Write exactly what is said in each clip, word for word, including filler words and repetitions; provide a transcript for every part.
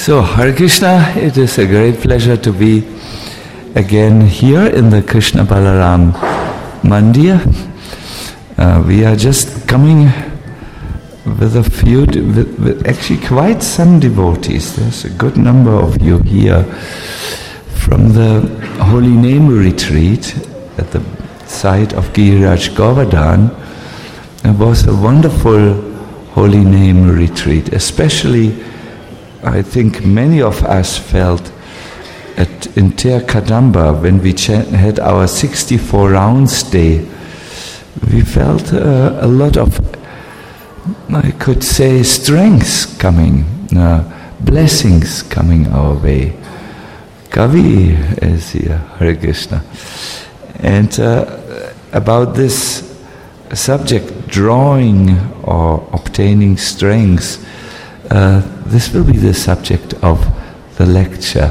So, Hare Krishna, it is a great pleasure to be again here in the Krishna Balaram Mandir. Uh, we are just coming with a few, with, with actually quite some devotees. There's a good number of you here from the Holy Name Retreat at the site of Giriraj Govardhan. It was a wonderful Holy Name Retreat, especially I think many of us felt at in Ter Kadamba when we ch- had our sixty-four rounds day. We felt uh, a lot of, I could say, strengths coming, uh, blessings coming our way. Kavi is here, Hare Krishna. And uh, about this subject, drawing or obtaining strengths, uh, this will be the subject of the lecture.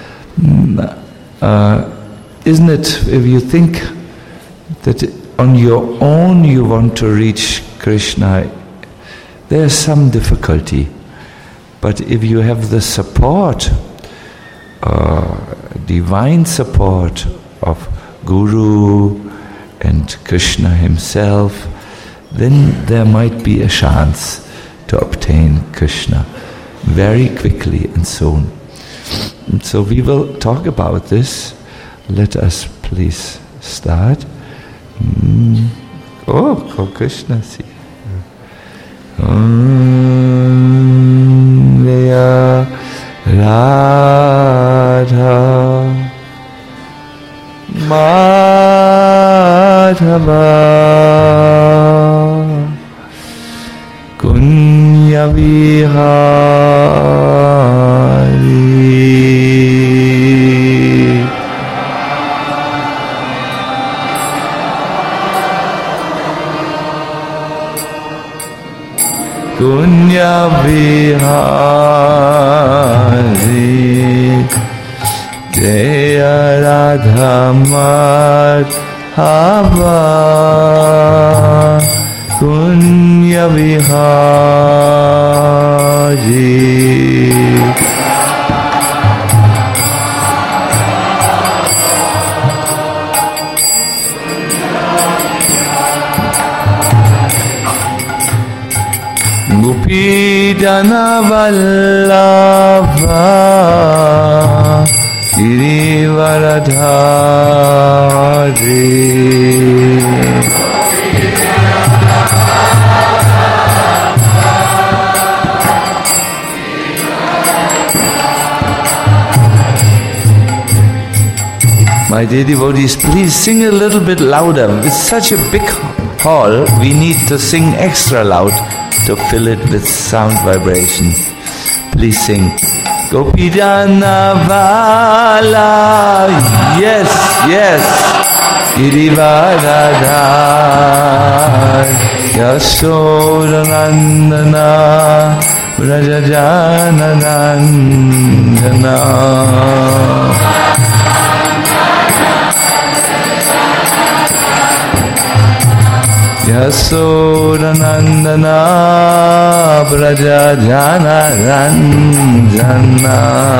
Uh, isn't it, if you think that on your own you want to reach Krishna, there's some difficulty. But if you have the support, uh, divine support of Guru and Krishna himself, then there might be a chance to obtain Krishna very quickly and soon. And so we will talk about this. Let us please start. Mm. Oh, oh, Krishna, see. Om Leya Radha Madhava Kunya Vihari Kunya Vihari Jaya Radha Madhava Kunya Vihari Gopidana Vallabha Girivaradhari My dear devotees, please sing a little bit louder. It's such a big hall, we need to sing extra loud to fill it with sound vibration. Please sing. Gopidana Vala, yes, yes. Girivaradhar, Yashodanandana, Brajajananandana. Yasodanandana Brajajana Ranjana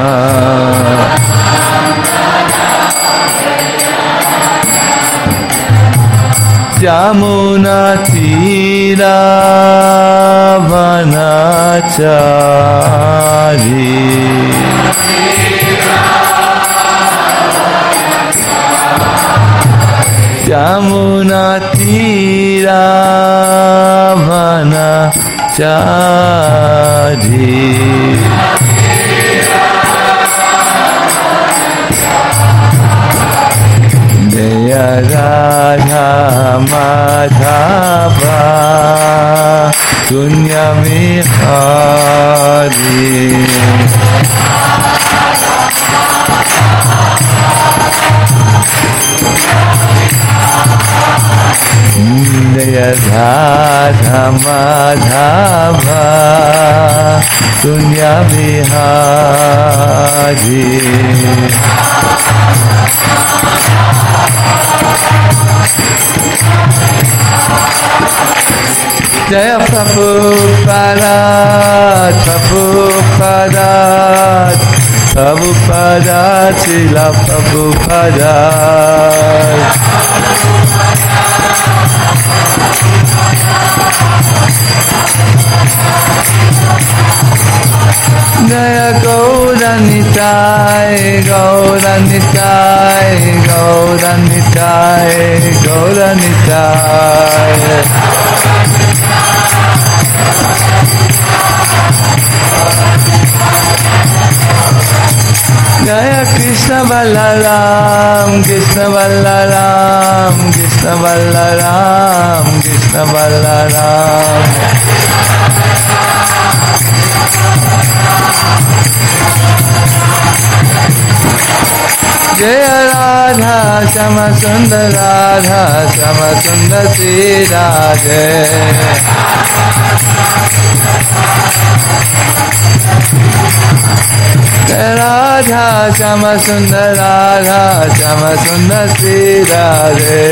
Jamuna Tira Vanachari Jamuna Tira Vanachari Jaya Radha Madhava Kunya Vihari Jaya Radha Madhava Kunya Vihari Jaya Prabhupada, Prabhupada, Prabhupada, Srila Prabhupada. Jaya Gauranitai, Gauranitai, Gauranitai, Gauranitai. Jaya Krishna Balaram, Krishna Balaram, Krishna Balaram, Krishna Balaram. Jaya Radha, Shama Sundar Radha, Shama Sundar Sri Radhe. Radha, Shama Sundar Radha, Shama Sundar Sri Radhe.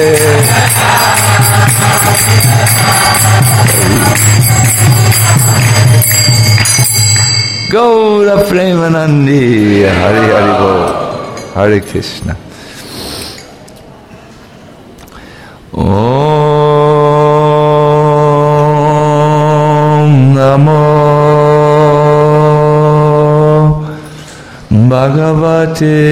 Gaura Premanandi, Hari Hari Bol, Hare Krishna. Om Namo Bhagavate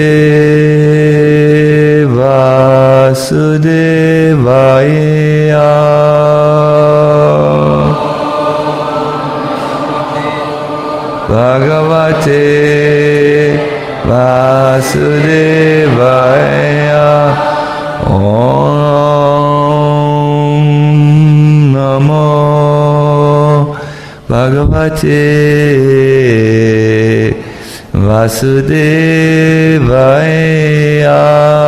Vasudevaya. Bhagavate Vasudevaya. Om Namo Bhagavate Vasudevaya.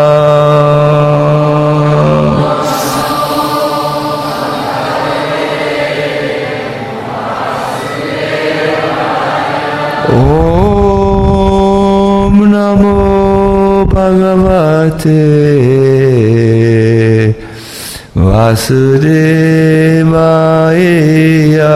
Om Namo Bhagavate Vasudevaya.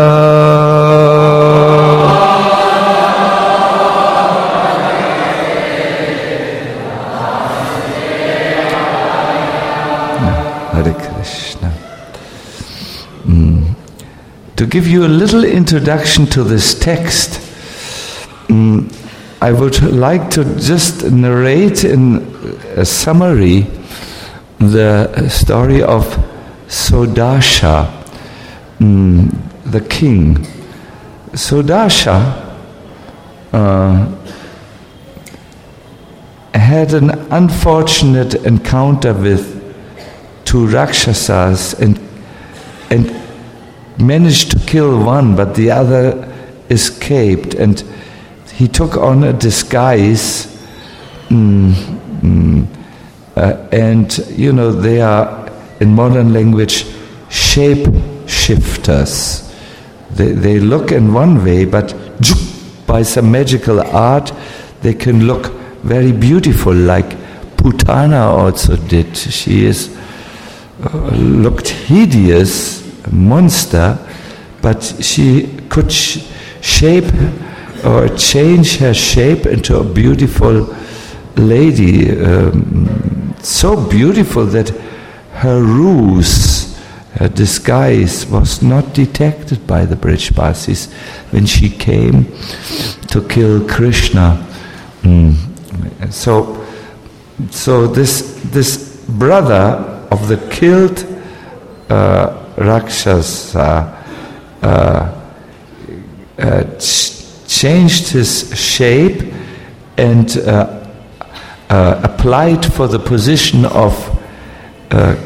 Hare Krishna. Mm. To give you a little introduction to this text, mm, I would like to just narrate in a summary the story of Sodasha, mm, the king. Sodasha uh, had an unfortunate encounter with two Rakshasas and, and managed to kill one, but the other escaped, and he took on a disguise, mm, mm, uh, and you know, they are in modern language shape shifters. They, they look in one way, but by some magical art they can look very beautiful, like Putana also did. She is uh, looked hideous, a monster, but she could sh- shape or change her shape into a beautiful lady, um, so beautiful that her ruse, her disguise was not detected by the Brijbasis when she came to kill Krishna. Mm. So, so this this brother of the killed uh, Rakshasa uh, uh, ch- changed his shape and uh, uh, applied for the position of uh,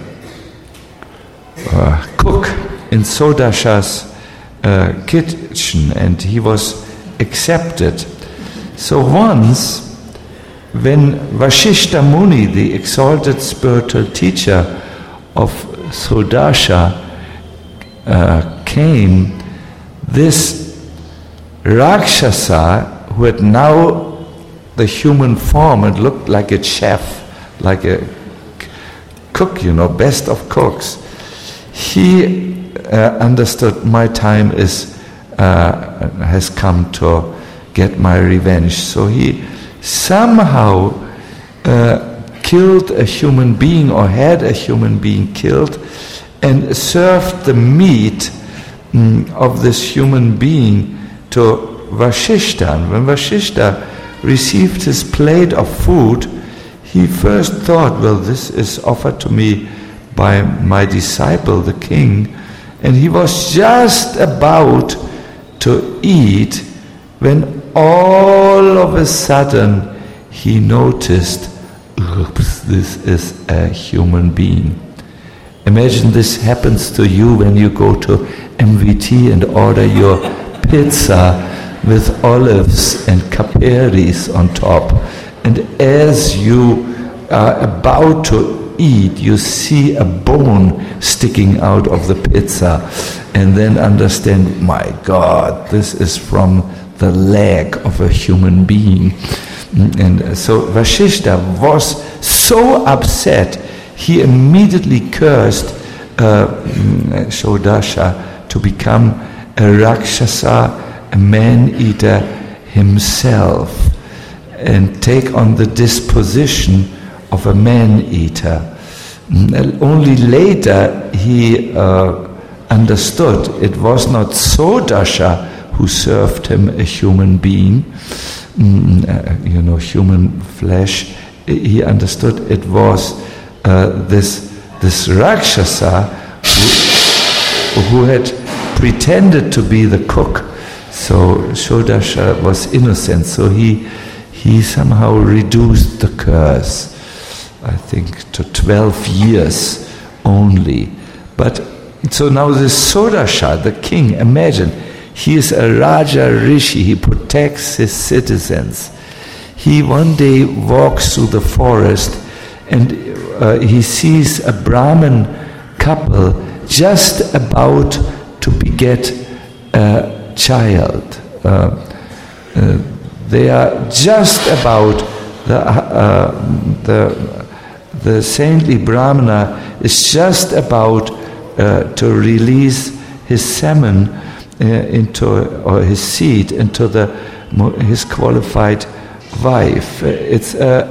uh, cook in Sodasha's uh, kitchen, and he was accepted. So once, when Vashishta Muni, the exalted spiritual teacher of Sodasha, uh, came, this Rakshasa, who had now the human form and looked like a chef, like a cook, you know, best of cooks, he uh, understood my time is uh, has come to get my revenge. So he somehow uh, killed a human being or had a human being killed and served the meat mm, of this human being to Vashishta. And when Vashishta received his plate of food, he first thought, well, this is offered to me by my disciple, the king, and he was just about to eat when all of a sudden he noticed, oops, this is a human being. Imagine this happens to you when you go to M V T and order your pizza with olives and caperis on top. And as you are about to eat, you see a bone sticking out of the pizza, and then understand, my God, this is from the leg of a human being. And so Vashishta was so upset, he immediately cursed uh, Shodasha to become a Rakshasa, a man-eater himself, and take on the disposition of a man-eater. Only later he uh, understood it was not Sodasha who served him a human being, mm, uh, you know, human flesh. He understood it was uh, this this Rakshasa who, who had pretended to be the cook. So Shodasha was innocent, so he he somehow reduced the curse, I think, to twelve years only. But so now this Sodasha, the king, imagine, he is a Raja Rishi, he protects his citizens. He one day walks through the forest and uh, he sees a Brahmin couple just about to beget a child. Uh, uh, they are just about, the, uh, the, the saintly Brahmana is just about uh, to release his semen uh, into, or his seed into the, his qualified wife. It's a,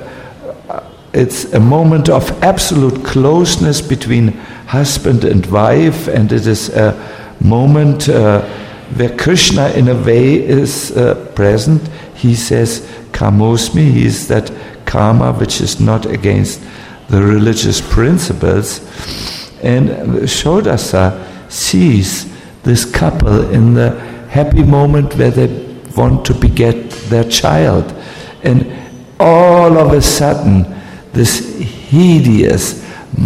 it's a moment of absolute closeness between husband and wife, and it is a moment uh, where Krishna in a way is uh, present. He says, Kamosmi, he is that karma which is not against the religious principles. And Shodasa sees this couple in the happy moment where they want to beget their child. And all of a sudden, this hideous,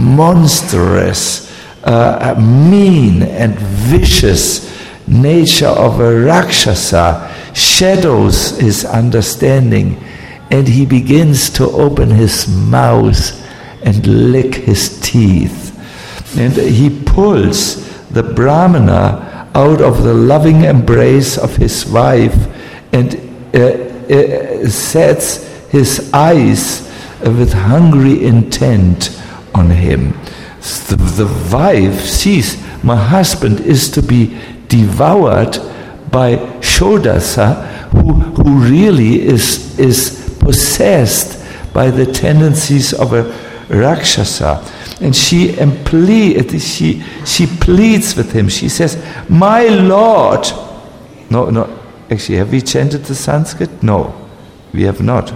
monstrous, uh, mean and vicious nature of a Rakshasa shadows his understanding, and he begins to open his mouth and lick his teeth. And he pulls the Brahmana out of the loving embrace of his wife and uh, uh, sets his eyes with hungry intent on him. The, the wife sees, my husband is to be devoured by Shodasa, who, who really is, is possessed by the tendencies of a Rakshasa. And she, imple- she, she pleads with him. She says, my Lord. No, no, actually, have we chanted the Sanskrit? No, we have not.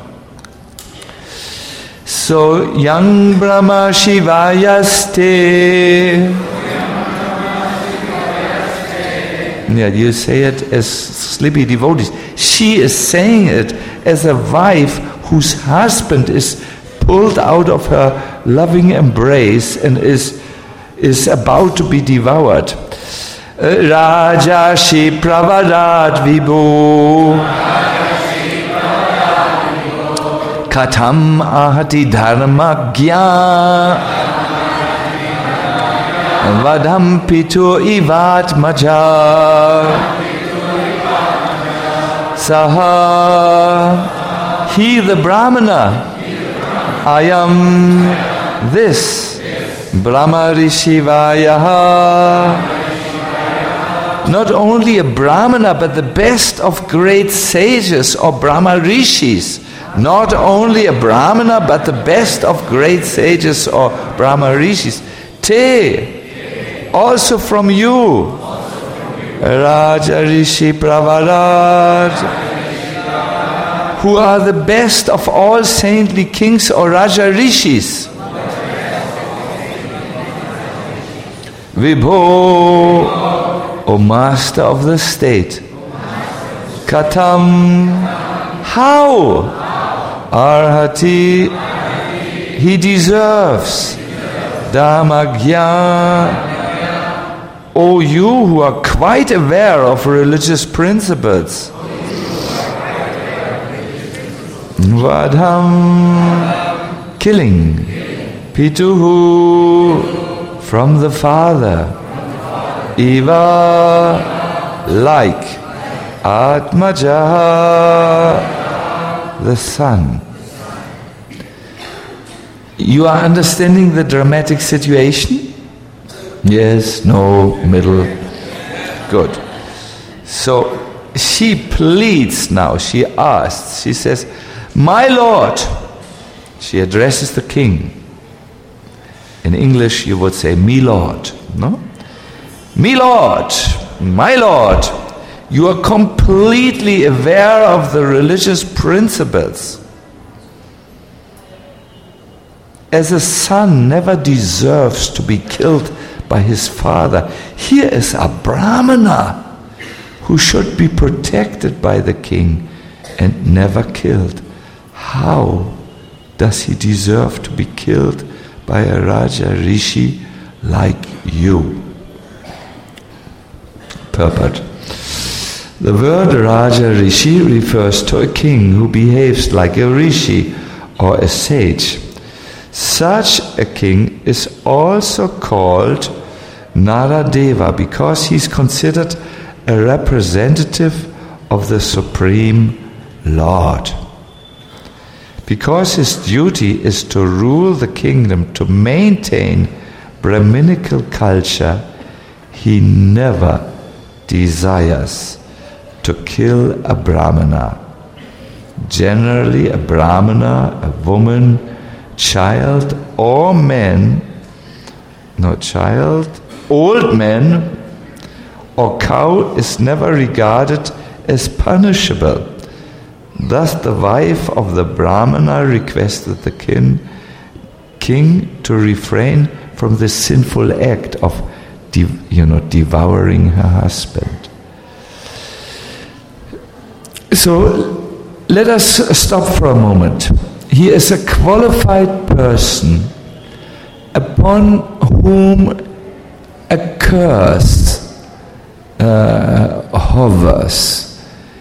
So, Yang Brahma Shivayaste. Yeah, you say it as sleepy devotees. She is saying it as a wife whose husband is pulled out of her loving embrace and is is about to be devoured. Raja Shi Pravadat Vibhu Katham Ahati Dharmagya Vadam Pitu Ivat Maja Saha. He, the Brahmana, I am this Brahma Rishivaya. Not only a Brahmana, but the best of great sages or Brahma Rishis. not only a Brahmana, but the best of great sages or Brahma Rishis. Te, also from you, Raja Rishi Pravaraj, who are the best of all saintly kings or Raja Rishis. Vibho, O master of the state. Katam, how? Arhati, he deserves. Dharmagya, O you who are quite aware of religious principles. Vadham, killing. Pituhu, from the father. Eva, like. Atmaja, the son. You are understanding the dramatic situation? Yes, no, middle. Good. So she pleads now, she asks, she says, my lord. She addresses the king. In English you would say, me lord, no? Me lord, my lord, you are completely aware of the religious principles. As a son never deserves to be killed by his father, here is a Brahmana who should be protected by the king and never killed. How does he deserve to be killed by a Raja Rishi like you? Purport. The word Raja Rishi refers to a king who behaves like a rishi or a sage. Such a king is also called Naradeva because he is considered a representative of the Supreme Lord. Because his duty is to rule the kingdom, to maintain Brahminical culture, he never desires to kill a Brahmana. Generally, a Brahmana, a woman, child, or man, no child, old man, or cow is never regarded as punishable. Thus, the wife of the Brahmana requested the king, king to refrain from the sinful act of, de- you know, devouring her husband. So, let us stop for a moment. He is a qualified person upon whom a curse uh, hovers.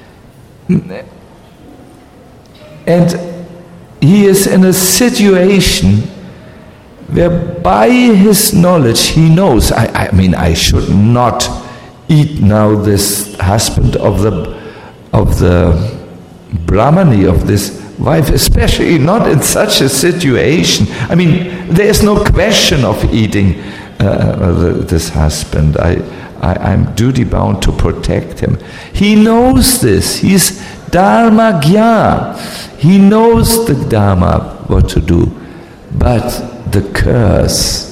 And he is in a situation where by his knowledge he knows, I, I mean, I should not eat now this husband of the of the Brahmani, of this wife, especially not in such a situation. I mean, there is no question of eating uh, this husband. I, I, I'm duty bound to protect him. He knows this. He's Dharma Gya. He knows the Dharma, what to do. But the curse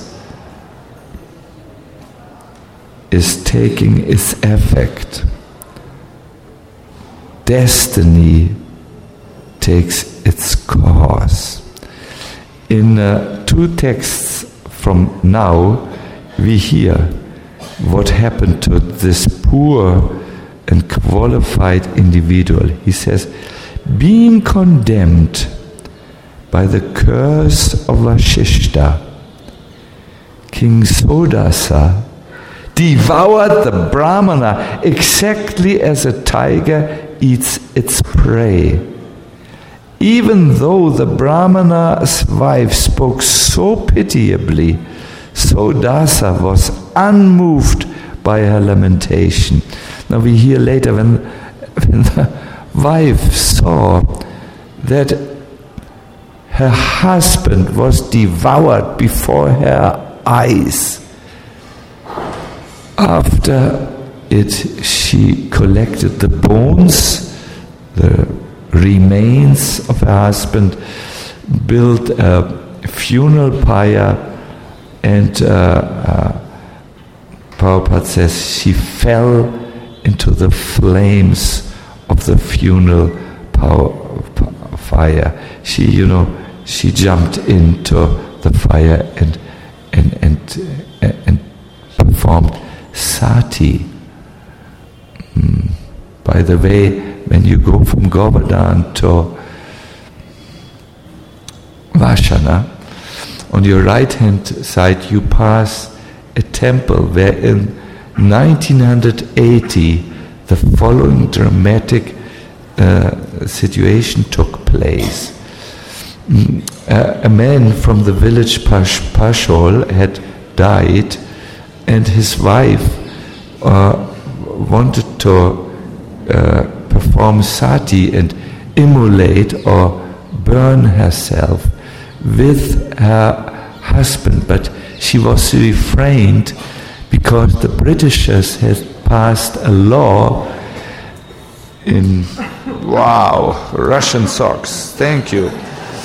is taking its effect. Destiny takes its course. In uh, two texts from now, we hear what happened to this poor and qualified individual. He says, being condemned by the curse of Vashishta, King Sodasa devoured the Brahmana exactly as a tiger eats its prey. Even though the Brahmana's wife spoke so pitiably, Sodasa was unmoved by her lamentation. Now we hear later when, when the wife saw that her husband was devoured before her eyes. After it, she collected the bones, the remains of her husband, built a funeral pyre, and uh, uh, Prabhupada says she fell into the flames of the funeral power, fire. She, you know, she jumped into the fire and and and and performed sati. Mm. By the way, when you go from Govardhan to Vashana, on your right hand side you pass a temple where in nineteen eighty the following dramatic uh, situation took place. Mm, uh, a man from the village Pash- Pashol had died, and his wife uh, wanted to uh, perform sati and immolate or burn herself with her husband, but she was refrained because the Britishers had passed a law in, wow, Russian socks, thank you.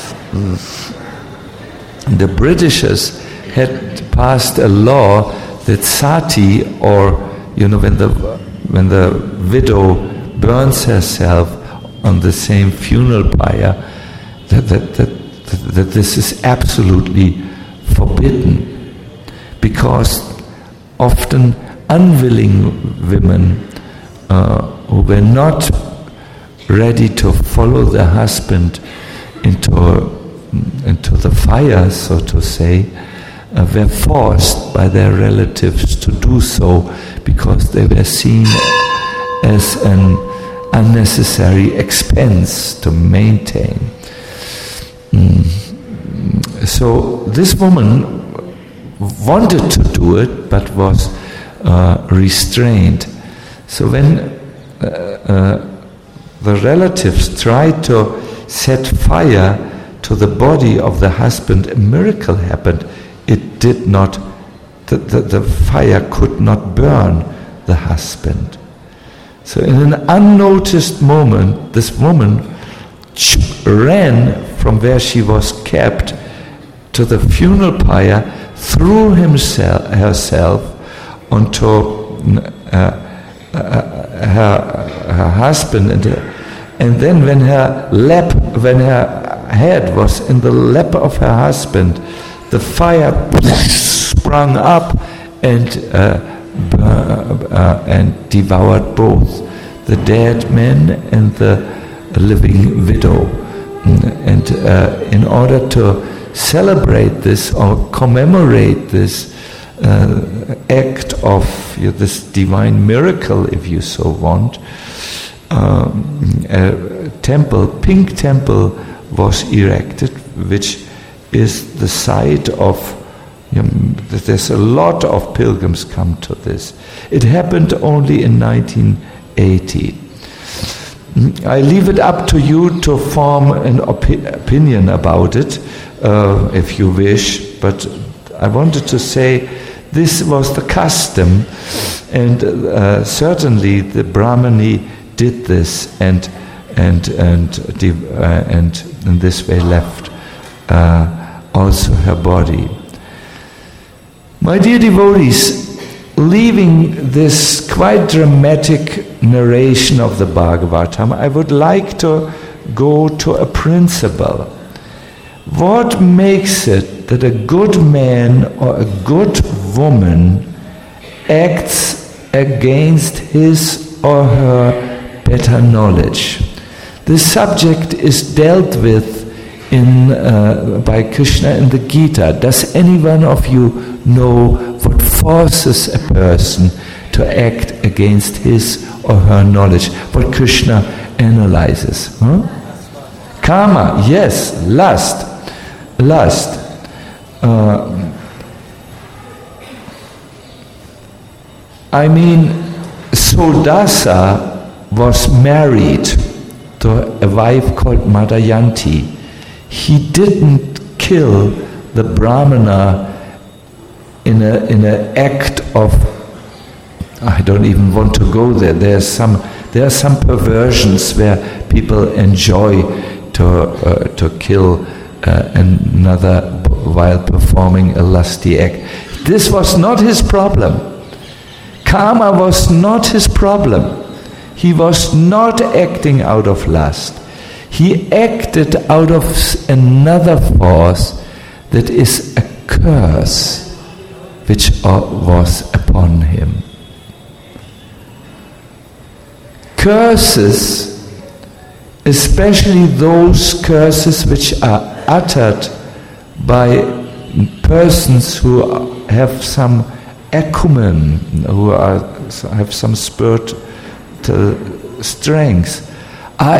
Mm. The Britishers had passed a law that sati, or, you know, when the when the widow burns herself on the same funeral pyre, that that, that, that, that this is absolutely forbidden, because often unwilling women uh, who were not ready to follow their husband into into the fire, so to say, uh, were forced by their relatives to do so because they were seen as an unnecessary expense to maintain. Mm. So this woman wanted to do it, but was uh, restrained. So when uh, uh, the relatives tried to set fire to the body of the husband, a miracle happened. It did not, the, the, the fire could not burn the husband. So in an unnoticed moment, this woman ran from where she was kept to the funeral pyre, threw himself, herself onto uh, uh, her, her husband, and, and then when her lap, when her head was in the lap of her husband, the fire sprung up and uh, uh, and devoured both the dead man and the living widow. And uh, in order to celebrate this or commemorate this uh, act of you know, this divine miracle, if you so want, um, a temple, pink temple, was erected, which is the site of, you know, there's a lot of pilgrims come to this. It happened only in nineteen eighty. I leave it up to you to form an opi- opinion about it, uh, if you wish, but I wanted to say this was the custom, and uh, certainly the Brahmani did this, and and and uh, and in this way left uh, also her body. My dear devotees, leaving this quite dramatic narration of the Bhagavatam, I would like to go to a principle. What makes it that a good man or a good woman acts against his or her better knowledge? This subject is dealt with in uh, by Krishna in the Gita. Does any one of you know what forces a person to act against his or her knowledge? What Krishna analyzes? Huh? Karma, yes, lust. Lust. Uh, I mean, Sodasa was married to a wife called Madayanti. He didn't kill the Brahmana in a in an act of, I don't even want to go there. There's some there are some perversions where people enjoy to uh, to kill uh, another while performing a lusty act. This was not his problem. Karma was not his problem. He was not acting out of lust. He acted out of another force that is a curse which was upon him. Curses, especially those curses which are uttered by persons who have some acumen, who are, have some spiritual strength, are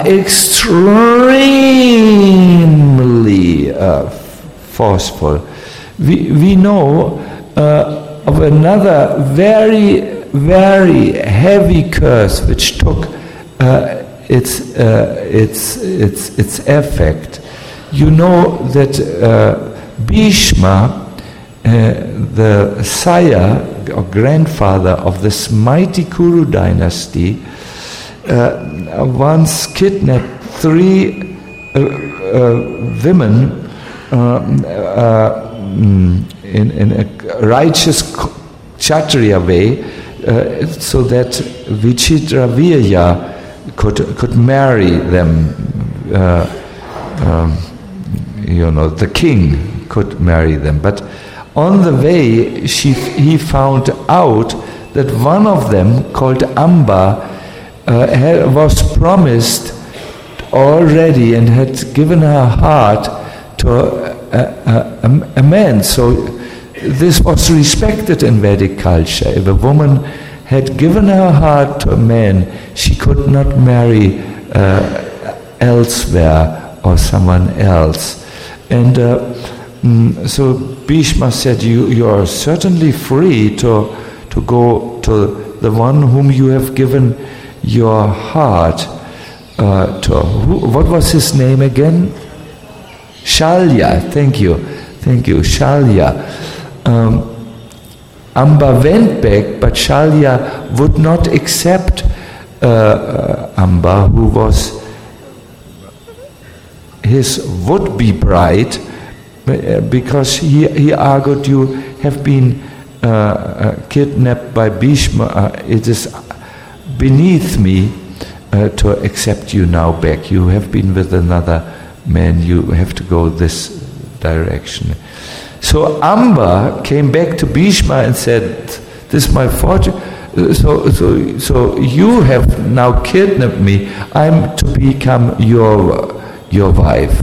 extremely uh, forceful. We, we know uh, of another very, very heavy curse which took uh, its, uh, its, its, its effect. You know that uh, Bhishma, Uh, the sire or grandfather of this mighty Kuru dynasty, uh, once kidnapped three uh, uh, women uh, uh, in, in a righteous Kshatriya way, uh, so that Vichitravirya could could marry them. Uh, um, you know, the king could marry them, but on the way, she, he found out that one of them, called Amba, uh, had, was promised already and had given her heart to a, a, a, a man. So this was respected in Vedic culture. If a woman had given her heart to a man, she could not marry uh, elsewhere or someone else. And uh, mm, so Bhishma said, you, you are certainly free to, to go to the one whom you have given your heart uh, to. Who, what was his name again? Shalya, thank you, thank you, Shalya. Um, Amba went back, but Shalya would not accept uh, uh, Amba, who was his would-be bride, because he, he argued, you have been uh, uh, kidnapped by Bhishma, uh, it is beneath me uh, to accept you now back. You have been with another man, you have to go this direction. So Amba came back to Bhishma and said, this is my fortune, so, so, so you have now kidnapped me, I'm to become your, your wife.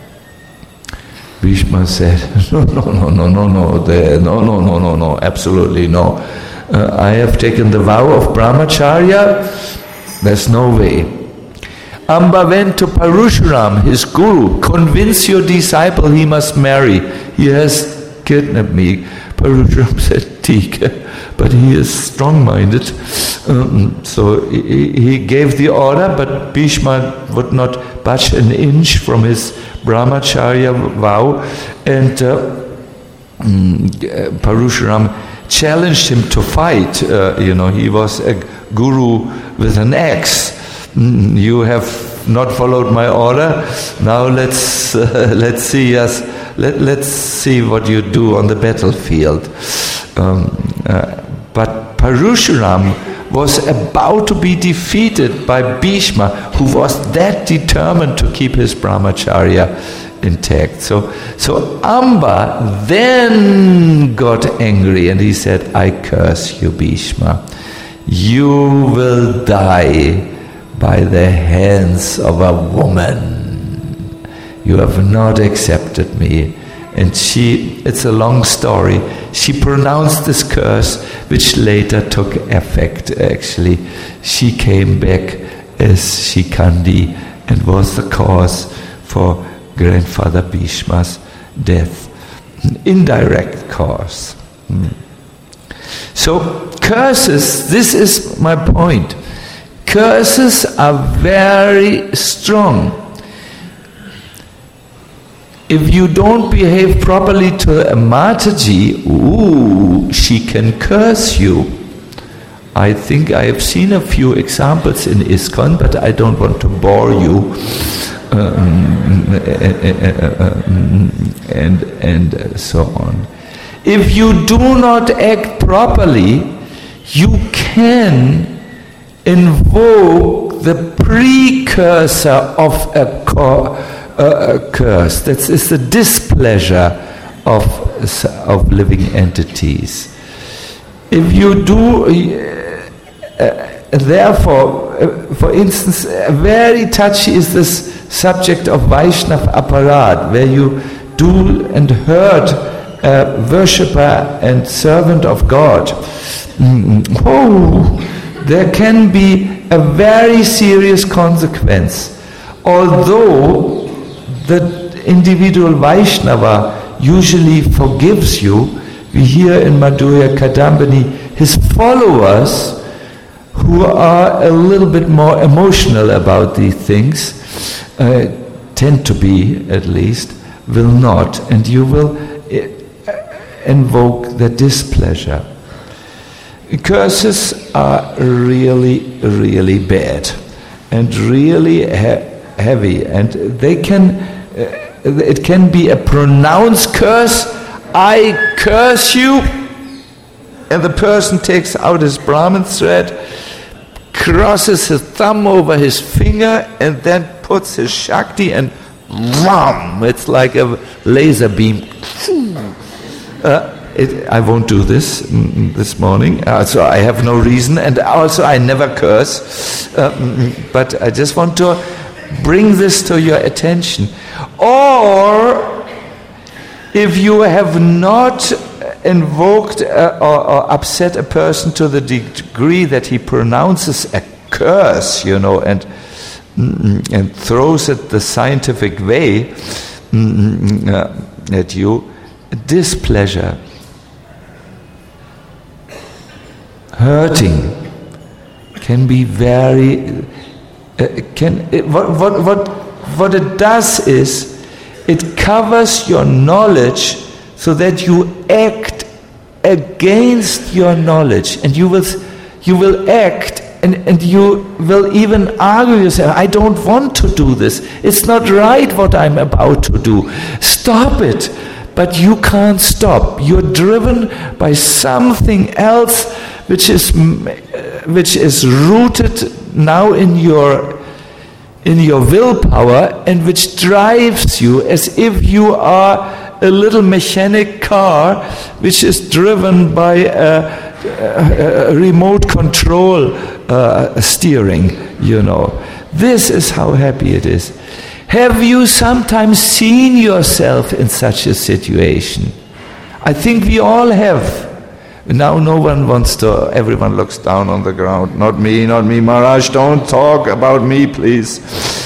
Bhishma said, no, no, no, no, no, no, the, no, no, no, no, no, absolutely no. Uh, I have taken the vow of brahmacharya, there's no way. Amba went to Parashuram, his guru, convince your disciple he must marry. He has kidnapped me. Parashuram said, Tika, but he is strong-minded. Um, so he, he gave the order, but Bhishma would not budge an inch from his brahmacharya vow, and uh, um, Parashuram challenged him to fight. Uh, you know, he was a guru with an axe. Mm, you have not followed my order. Now let's uh, let's see us. Let let's see what you do on the battlefield. Um, uh, but Parashuram was about to be defeated by Bhishma, who was that determined to keep his brahmacharya intact. So, so Amba then got angry and he said, I curse you, Bhishma. You will die by the hands of a woman. You have not accepted me. And she, it's a long story, she pronounced this curse, which later took effect, actually. She came back as Shikandi and was the cause for grandfather Bhishma's death. An indirect cause. Hmm. So, curses, this is my point. Curses are very strong. If you don't behave properly to a Mataji, ooh, she can curse you. I think I have seen a few examples in ISKCON, but I don't want to bore you. Um, and and so on. If you do not act properly, you can invoke the precursor of a, co- uh, a curse. That is the displeasure of of living entities. If you do, uh, therefore, uh, for instance, uh, very touchy is this subject of Vaishnav Aparad, where you do and hurt a worshipper and servant of God. Mm-hmm. Oh, there can be a very serious consequence. Although the individual Vaishnava usually forgives you, we hear in Madhurya Kadambini, his followers, who are a little bit more emotional about these things, uh, tend to be at least, will not, and you will uh, invoke the displeasure. Curses are really, really bad and really he- heavy, and they can, uh, it can be a pronounced curse. I curse you, and the person takes out his Brahmin thread, crosses his thumb over his finger, and then puts his Shakti and wham, it's like a laser beam. Uh, it, I won't do this mm, this morning, uh, so I have no reason, and also I never curse, uh, but I just want to bring this to your attention. Or if you have not invoked uh, or, or upset a person to the degree that he pronounces a curse, you know, and and throws it the scientific way uh, at you, displeasure, hurting can be very uh, can it, what what what what it does is it covers your knowledge so that you act against your knowledge, and you will you will act and, and you will even argue yourself, I don't want to do this, it's not right what I'm about to do, stop it. But you can't stop. You're driven by something else which is which is rooted now in your in your willpower, and which drives you as if you are a little mechanic car which is driven by a, a, a remote control uh, steering, you know. This is how happy it is. Have you sometimes seen yourself in such a situation? I think we all have. Now no one wants to, everyone looks down on the ground. Not me, not me, Maharaj, don't talk about me, please.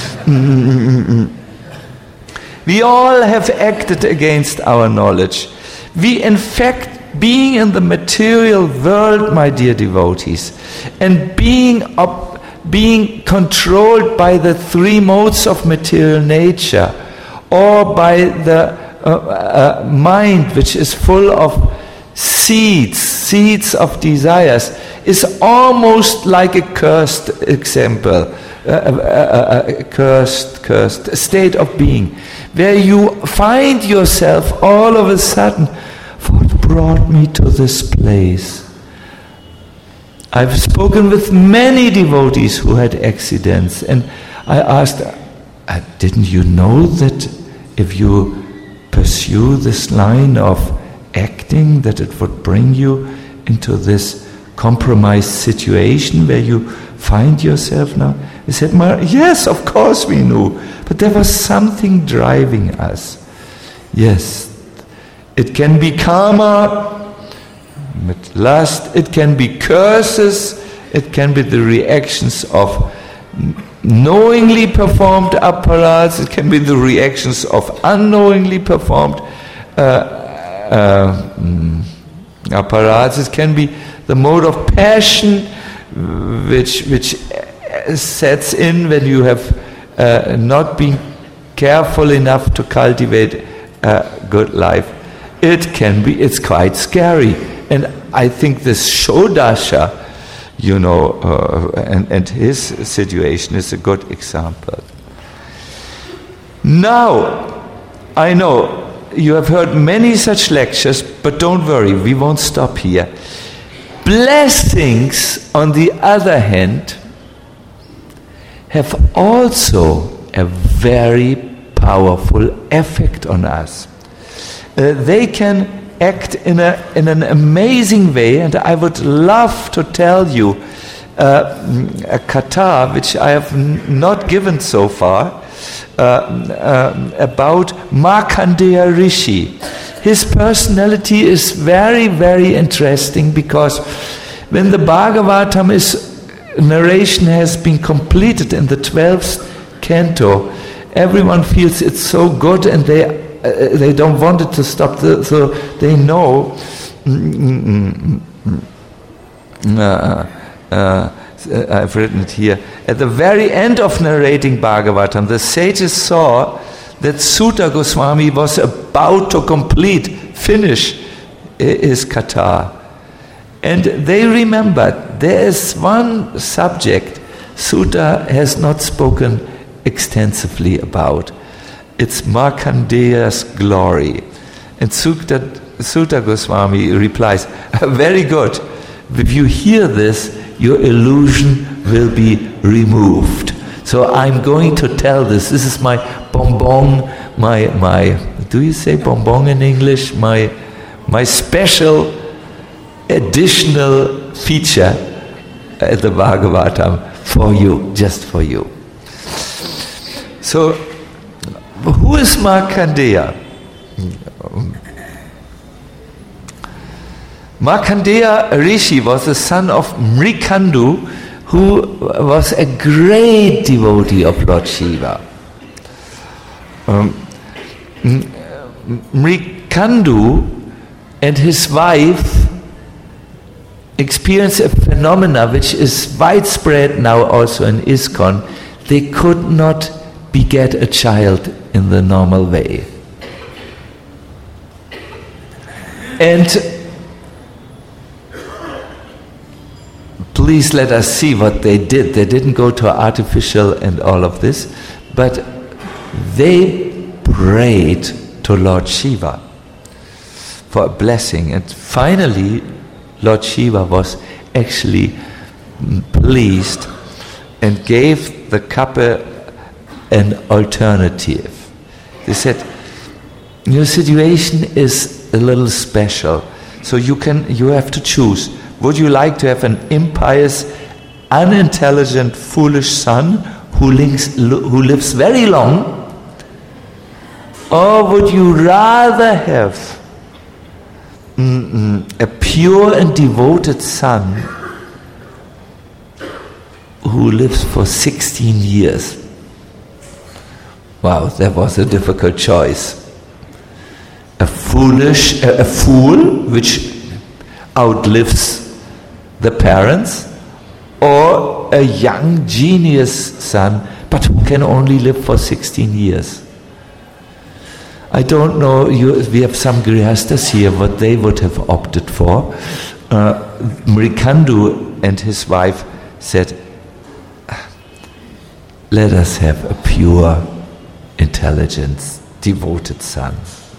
We all have acted against our knowledge. We, in fact, being in the material world, my dear devotees, and being up being controlled by the three modes of material nature, or by the uh, uh, mind which is full of seeds, seeds of desires, is almost like a cursed example, a, a, a, a cursed, cursed state of being, where you find yourself all of a sudden, what brought me to this place? I've spoken with many devotees who had accidents, and I asked, uh, didn't you know that if you pursue this line of acting, that it would bring you into this compromised situation where you find yourself now? He said, yes, of course we knew, but there was something driving us. Yes, it can be karma, with lust, it can be curses, it can be the reactions of knowingly performed aparads, it can be the reactions of unknowingly performed uh, uh, aparads, it can be the mode of passion which which sets in when you have uh, not been careful enough to cultivate a good life. It can be, it's quite scary. And I think this Shodasha, you know, uh, and, and his situation is a good example. Now, I know you have heard many such lectures, but don't worry, we won't stop here. Blessings, on the other hand, have also a very powerful effect on us. Uh, they can act in a in an amazing way, and I would love to tell you uh, a kata which I have n- not given so far uh, uh, about Markandeya Rishi. His personality is very, very interesting, because when the Bhagavatam is narration has been completed in the twelfth canto, everyone feels it's so good, and they uh, they don't want it to stop. The, so they know. Uh, uh, I've written it here. At the very end of narrating Bhagavatam, the sages saw that Sutta Goswami was about to complete, finish his kata. And they remembered there is one subject Sutta has not spoken extensively about. It's Markandeya's glory. And Sutta, Sutta Goswami replies, very good. If you hear this, your illusion will be removed. So I'm going to tell this. This is my bonbon, my, my, do you say bonbon in English? My, my special additional feature at the Bhagavatam for you, just for you. So, who is Markandeya? Markandeya Rishi was the son of Mrikandu, who was a great devotee of Lord Shiva. Um, Mrikandu and his wife experienced a phenomena which is widespread now also in ISKCON. They could not beget a child in the normal way. And please let us see what they did. They didn't go to artificial and all of this, but they prayed to Lord Shiva for a blessing. And finally, Lord Shiva was actually pleased and gave the couple an alternative. They said, your situation is a little special, so you can you have to choose. Would you like to have an impious, unintelligent, foolish son who, links, who lives very long, or would you rather have mm-mm, a pure and devoted son who lives for sixteen years? Wow, that was a difficult choice. A foolish, a, a fool which outlives the parents, or a young genius son, but who can only live for sixteen years. I don't know, you, we have some grihastas here, what they would have opted for. Uh, Mrikandu and his wife said, let us have a pure, intelligent, devoted son.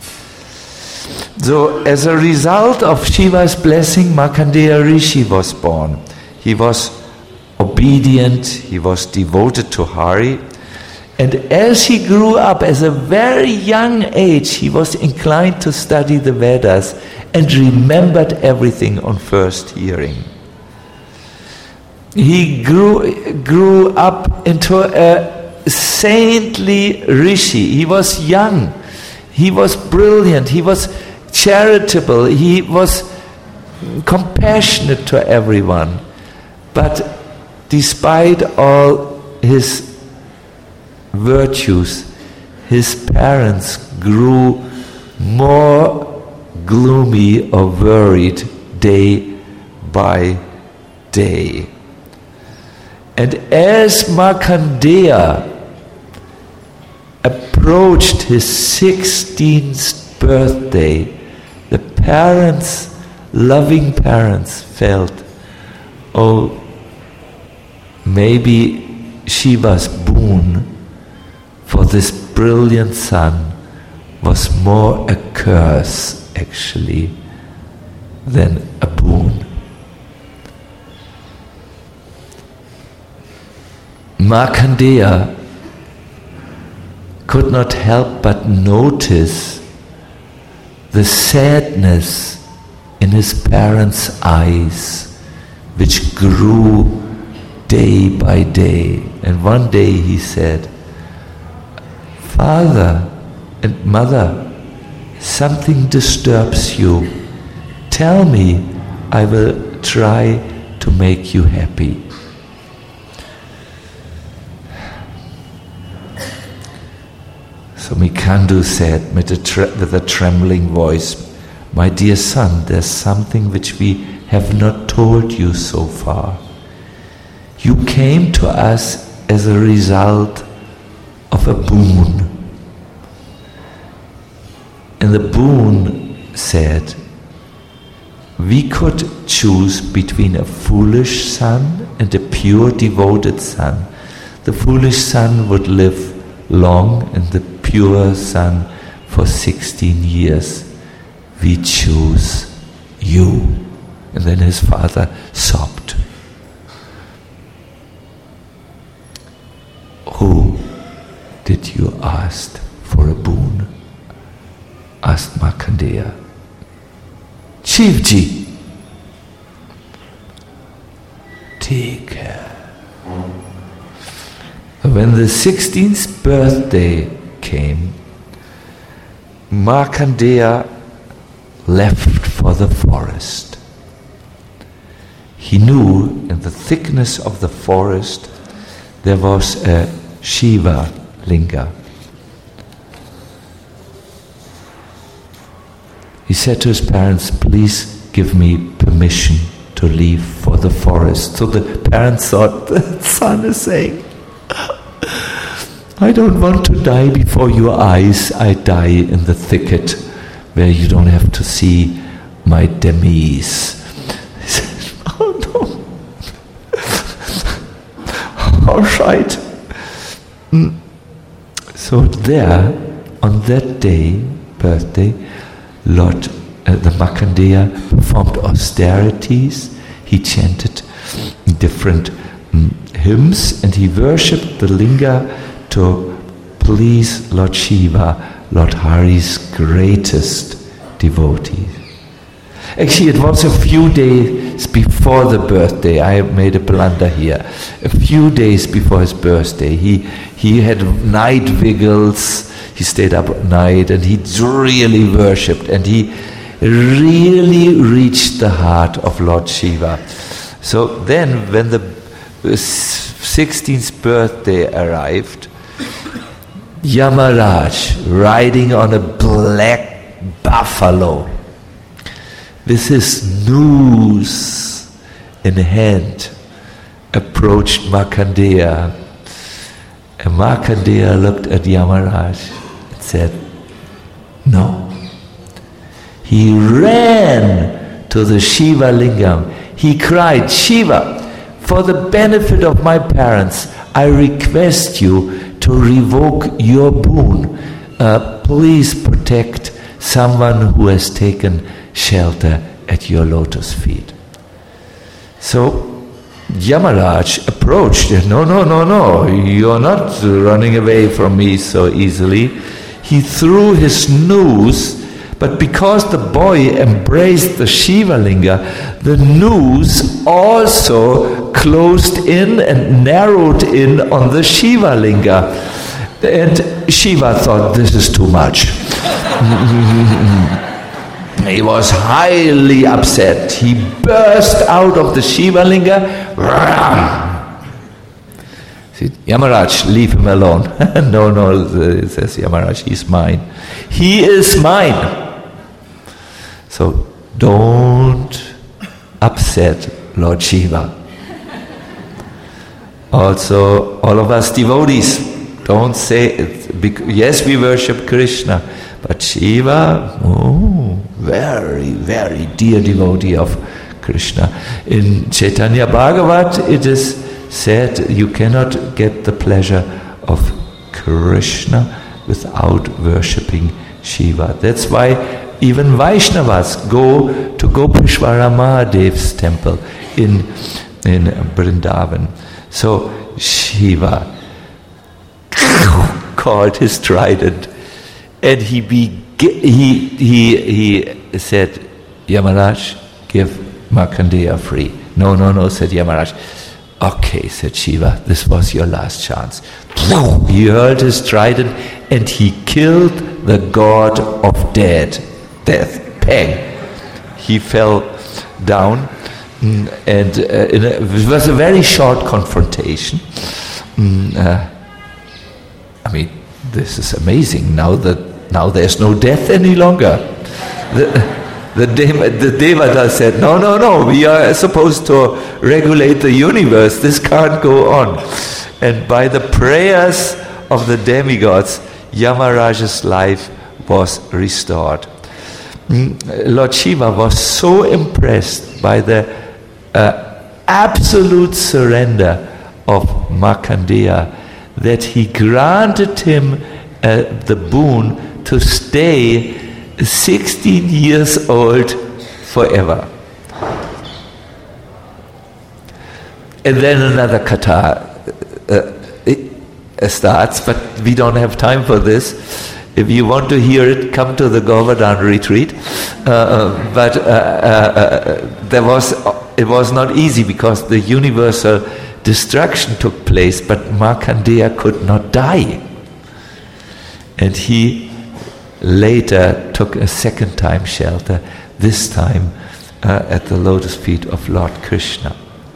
So, as a result of Shiva's blessing, Markandeya Rishi was born. He was obedient, he was devoted to Hari, and as he grew up, as a very young age, he was inclined to study the Vedas and remembered everything on first hearing. He grew, grew up into a saintly rishi. He was young, he was brilliant, he was charitable, he was compassionate to everyone. But despite all his virtues, his parents grew more gloomy or worried day by day. And as Markandeya approached his sixteenth birthday, the parents, loving parents, felt, oh, maybe Shiva's boon for this brilliant son was more a curse, actually, than a boon. Markandeya could not help but notice the sadness in his parents' eyes, which grew day by day. And one day he said, "Father and Mother, something disturbs you. Tell me, I will try to make you happy." So Mikhandu said with a, tre- with a trembling voice, "My dear son, there's something which we have not told you so far. You came to us as a result of a boon." And the boon said, "We could choose between a foolish son and a pure devoted son. The foolish son would live long and the pure son for sixteen years. We choose you." And then his father sobbed. "Who did you ask for a boon?" asked Markandeya. "Shivji." Take care. When the sixteenth birthday came, Markandeya left for the forest. He knew in the thickness of the forest there was a Shiva linga. He said to his parents, "Please give me permission to leave for the forest." So the parents thought, the son is saying, "I don't want to die before your eyes. I die in the thicket where you don't have to see my demise." He said, "Oh no." All right. So there, on that day, birthday, Lord uh, the Markandeya performed austerities. He chanted different um, hymns, and he worshipped the linga to please Lord Shiva, Lord Hari's greatest devotee. Actually, it was a few days before the birthday. I made a blunder here. A few days before his birthday, he he had night vigils. He stayed up at night, and he really worshipped, and he really reached the heart of Lord Shiva. So then, when the sixteenth birthday arrived, Yamaraj, riding on a black buffalo, with his noose in hand, approached Markandeya. And Markandeya looked at Yamaraj and said, "No." He ran to the Shiva lingam. He cried, "Shiva, for the benefit of my parents, I request you to revoke your boon. Uh, please protect someone who has taken shelter at your lotus feet." So Yamaraj approached. No, no, no, no, you're not running away from me so easily. He threw his noose, but because the boy embraced the Shiva linga, the noose also closed in and narrowed in on the Shiva linga. And Shiva thought, this is too much. He was highly upset. He burst out of the Shiva linga. Said, "Yamaraj, leave him alone." No, no, says Yamaraj, he's mine. He is mine. So don't upset Lord Shiva. Also, all of us devotees, don't say it. Yes, we worship Krishna, but Shiva, oh, very, very dear devotee of Krishna. In Chaitanya Bhagavat, it is said you cannot get the pleasure of Krishna without worshipping Shiva. That's why even Vaishnavas go to Gopeshwara Mahadev's temple in, in Vrindavan. So Shiva called his trident, and he, be, he, he, he said, Yamaraj, give Markandeya free. No, no, no, said Yamaraj. Okay, said Shiva, this was your last chance. He hurled his trident and he killed the god of death. Death, Pang. He fell down, mm, and uh, in a, it was a very short confrontation. Mm, uh, I mean, this is amazing. Now that now there's no death any longer. The, The, Dev- the Devata said, no, no, no, we are supposed to regulate the universe. This can't go on. And by the prayers of the demigods, Yamaraj's life was restored. Lord Shiva was so impressed by the uh, absolute surrender of Markandeya that he granted him uh, the boon to stay sixteen years old forever. And then another katha uh, uh, starts, but we don't have time for this. If you want to hear it, come to the Govardhan retreat. Uh, but uh, uh, there was, it was not easy because the universal destruction took place, but Markandeya could not die. And he later took a second time shelter, this time uh, at the lotus feet of Lord Krishna.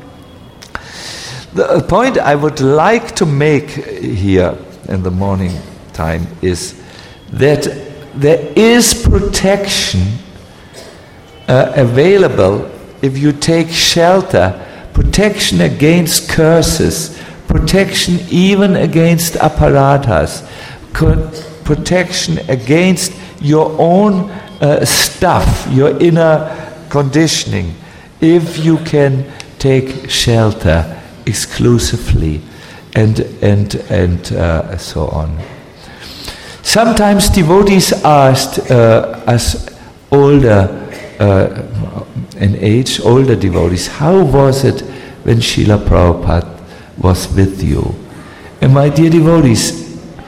The point I would like to make here in the morning time is that there is protection uh, available if you take shelter, protection against curses, protection even against aparadhas, protection against your own uh, stuff, your inner conditioning, if you can take shelter exclusively, and and and uh, so on. Sometimes devotees asked uh, us older uh, in age, older devotees, how was it when Srila Prabhupada was with you? And my dear devotees,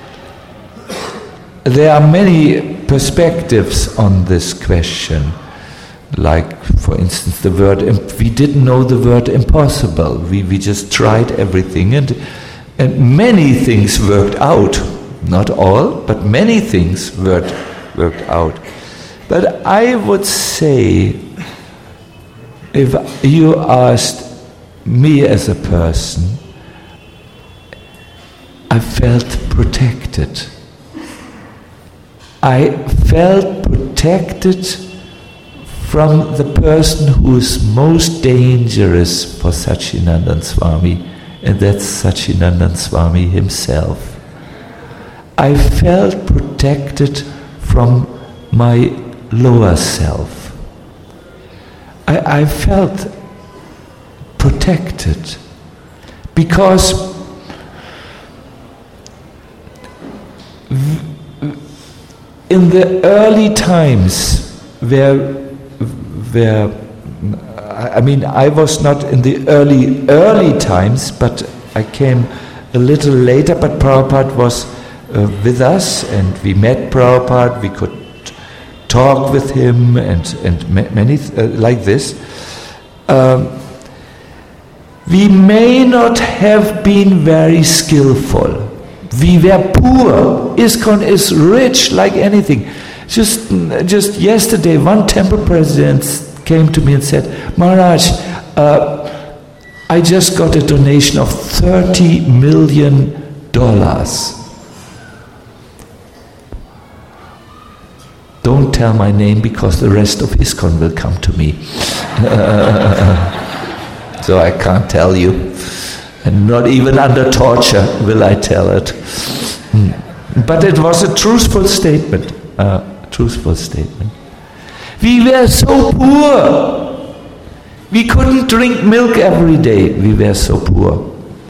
there are many perspectives on this question. Like, for instance, the word, we didn't know the word impossible. We, we just tried everything, and, and many things worked out. Not all, but many things worked, worked out. But I would say, if you asked me as a person, I felt protected. I felt protected from the person who is most dangerous for Satchidananda Swami, and that's Satchidananda Swami himself. I felt protected from my lower self. I, I felt protected because in the early times where where I mean I was not in the early early times, but I came a little later, but Prabhupada was uh, with us, and we met Prabhupada, we could talk with him, and, and many th- uh, like this. Um, we may not have been very skillful. We were poor. ISKCON is rich like anything. Just, just yesterday, one temple president came to me and said, Maharaj, uh, I just got a donation of thirty million dollars. Don't tell my name because the rest of ISKCON will come to me. So I can't tell you. And not even under torture will I tell it. Mm. But it was a truthful statement. Uh, truthful statement. We were so poor. We couldn't drink milk every day. We were so poor.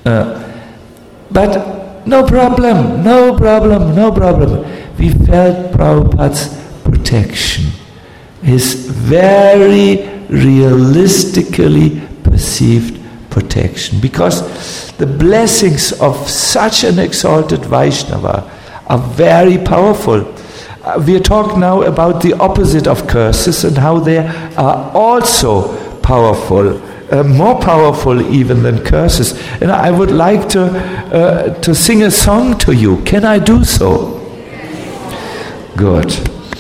Uh, but no problem, no problem, no problem. We felt Prabhupada's protection, his very realistically perceived protection, because the blessings of such an exalted Vaishnava are very powerful. Uh, we are talking now about the opposite of curses and how they are also powerful, uh, more powerful even than curses. And I would like to uh, to sing a song to you. Can I do so? Good.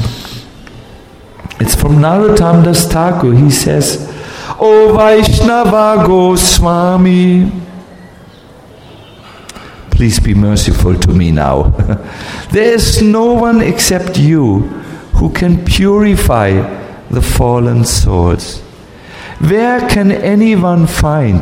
It's from Narottam Das Thakur. He says, O Vaishnava Goswami, please be merciful to me now. There is no one except you who can purify the fallen souls. Where can anyone find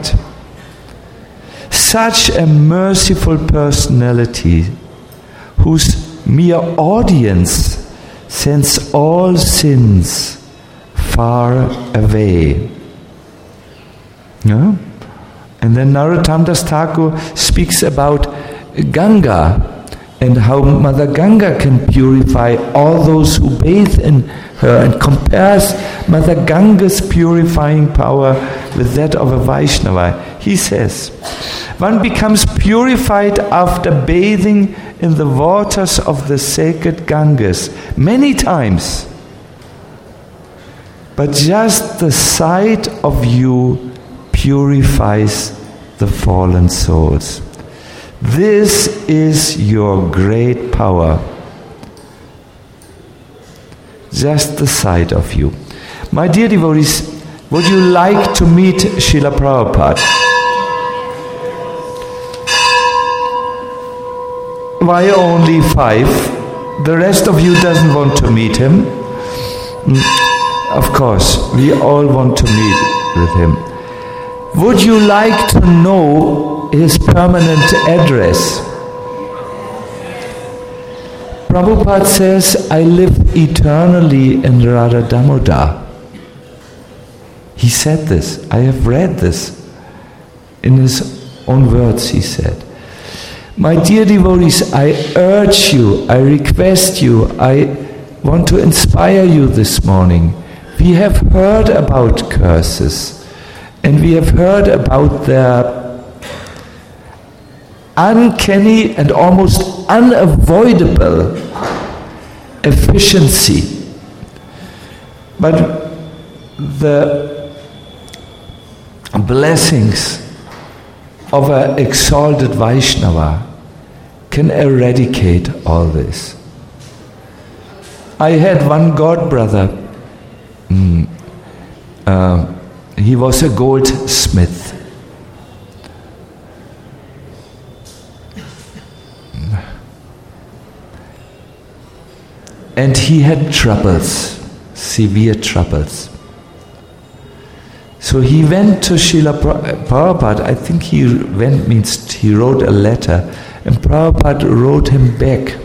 such a merciful personality whose mere audience sends all sins far away? Yeah? And then Narottam Das Thakur speaks about Ganga and how Mother Ganga can purify all those who bathe in her, and compares Mother Ganga's purifying power with that of a Vaishnava. He says, one becomes purified after bathing in the waters of the sacred Ganges many times. But just the sight of you purifies the fallen souls. This is your great power. Just the sight of you. My dear devotees, would you like to meet Srila Prabhupada? Why only five? The rest of you doesn't want to meet him. Of course, we all want to meet with him. Would you like to know his permanent address? Prabhupada says, I live eternally in Radha Damodar. He said this. I have read this. In his own words, he said. My dear devotees, I urge you, I request you, I want to inspire you this morning. We have heard about curses, and we have heard about their uncanny and almost unavoidable efficiency. But the blessings of an exalted Vaishnava can eradicate all this. I had one god brother. Mm, uh, he was a goldsmith. And he had troubles, severe troubles. So he went to Srila Prabhupada. I think he went means he wrote a letter, and Prabhupada wrote him back.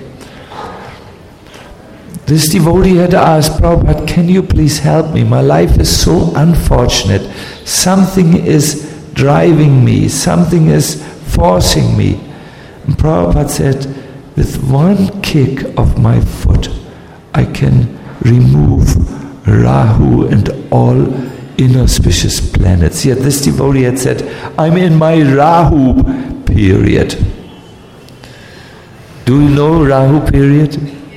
This devotee had asked Prabhupada, can you please help me? My life is so unfortunate. Something is driving me. Something is forcing me. And Prabhupada said, with one kick of my foot, I can remove Rahu and all inauspicious planets. Yet this devotee had said, I'm in my Rahu period. Do you know Rahu period?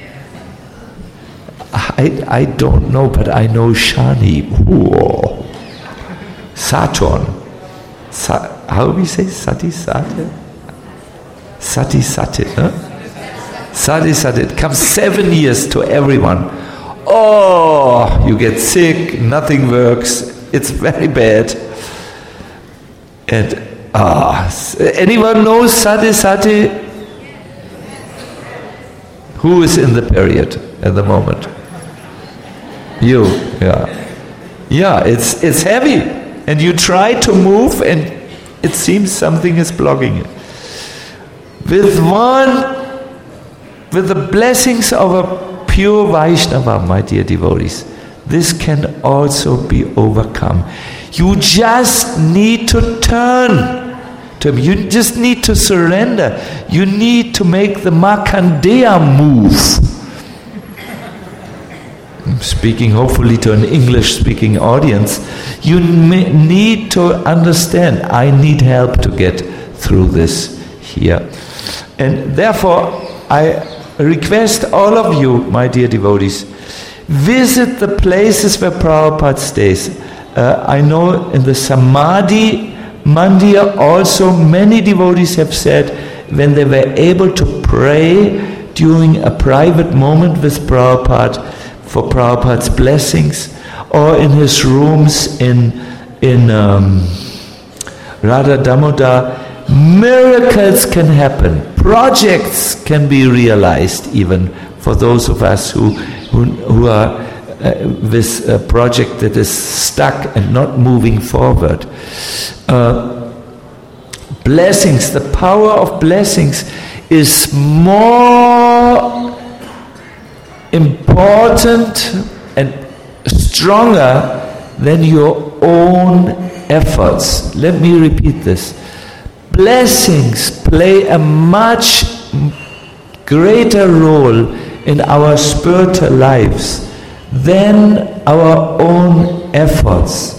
I, I don't know, but I know Shani. Whoa. Saturn. Sa, how do we say Sati Sati? Sati Sati, huh? Sati Sati. It comes seven years to everyone. Oh, you get sick, nothing works, it's very bad. And, ah, anyone knows Sati Sati? Who is in the period at the moment? You, yeah. Yeah, it's it's heavy. And you try to move and it seems something is blocking it. With one, with the blessings of a pure Vaishnava, my dear devotees, this can also be overcome. You just need to turn to him. You just need to surrender. You need to make the Markandeya move. I'm speaking hopefully to an English-speaking audience. You need to understand, I need help to get through this here. And therefore, I request all of you, my dear devotees, visit the places where Prabhupada stays. Uh, I know in the Samadhi Mandir also many devotees have said when they were able to pray during a private moment with Prabhupada for Prabhupada's blessings, or in his rooms in, in um, Radha Damodar, miracles can happen. Projects can be realized even for those of us who, who, who are uh, with a project that is stuck and not moving forward. Uh, blessings, the power of blessings is more important and stronger than your own efforts. Let me repeat this. Blessings play a much greater role in our spiritual lives than our own efforts.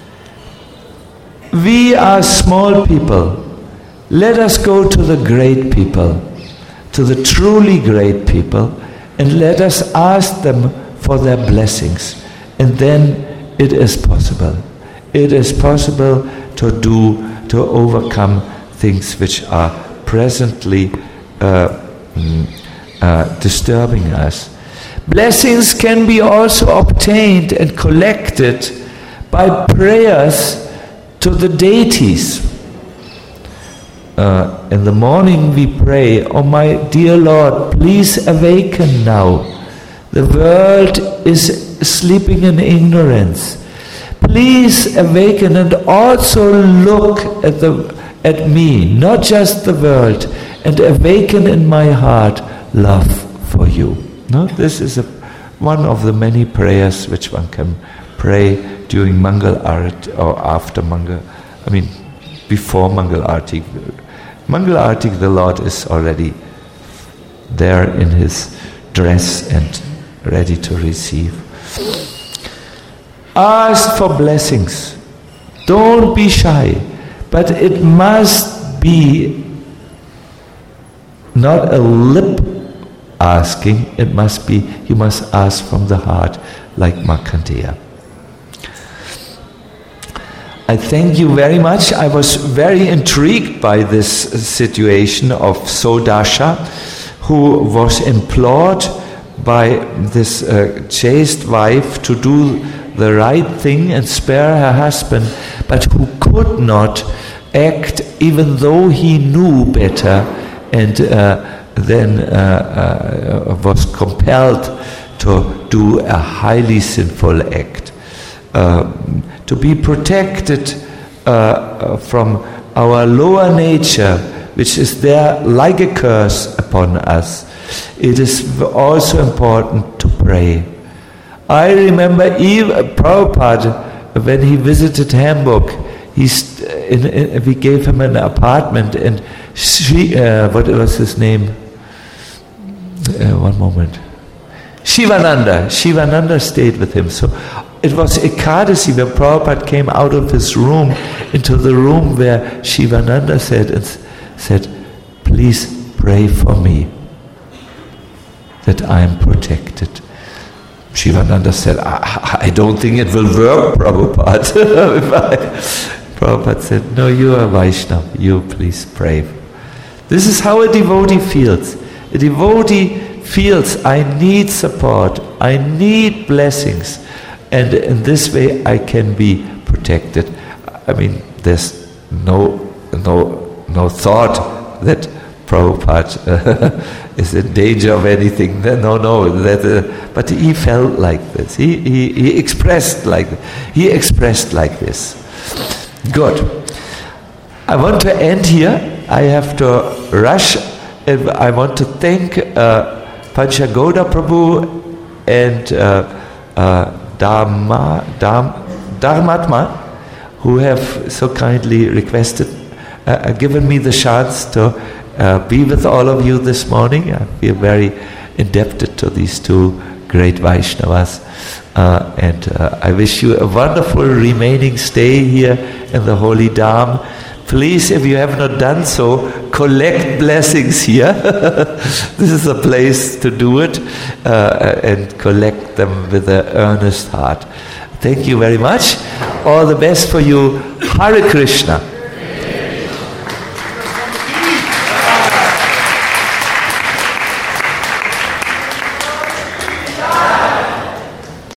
We are small people. Let us go to the great people, to the truly great people, and let us ask them for their blessings. And then it is possible. It is possible to do, to overcome things which are presently uh, uh, disturbing us. Blessings can be also obtained and collected by prayers to the deities. Uh, in the morning we pray, "Oh my dear Lord, please awaken now. The world is sleeping in ignorance. Please awaken and also look at the at me, not just the world, and awaken in my heart love for you." No, this is a, one of the many prayers which one can pray during Mangal Arati or after Mangal. I mean, before Mangal Arati. Mangal Arati, the Lord is already there in his dress and ready to receive. Ask for blessings. Don't be shy. But it must be not a lip asking, it must be, you must ask from the heart, like Markandeya. I thank you very much. I was very intrigued by this situation of Sodasha, who was implored by this uh, chaste wife to do the right thing and spare her husband, but who could not act even though he knew better, and uh, then uh, uh, was compelled to do a highly sinful act. Uh, to be protected uh, from our lower nature, which is there like a curse upon us, it is also important to pray. I remember even Prabhupada, when he visited Hamburg, he st- in, in, we gave him an apartment, and she, uh, what was his name? Uh, one moment. Shivananda. Shivananda stayed with him. So it was Ekadasi where Prabhupada came out of his room into the room where Shivananda said, and said, "Please pray for me that I am protected." Shivananda said, I, I don't think it will work, Prabhupada. Prabhupada said, "No, you are Vaishnava, you please pray." This is how a devotee feels. A devotee feels, I need support, I need blessings, and in this way I can be protected. I mean, there's no no no thought that Prabhupada uh, is in danger of anything. No, no. That, uh, but he felt like this. He, he he expressed like he expressed like this. Good. I want to end here. I have to rush. I want to thank uh, Panchagoda Prabhu and uh, uh, Dharma, Dharm, Dharmatma, who have so kindly requested uh, given me the chance to uh, be with all of you this morning. Uh, we are very indebted to these two great Vaishnavas. Uh, and uh, I wish you a wonderful remaining stay here in the Holy Dham. Please, if you have not done so, collect blessings here. This is a place to do it, uh, and collect them with an earnest heart. Thank you very much. All the best for you. Hare Krishna.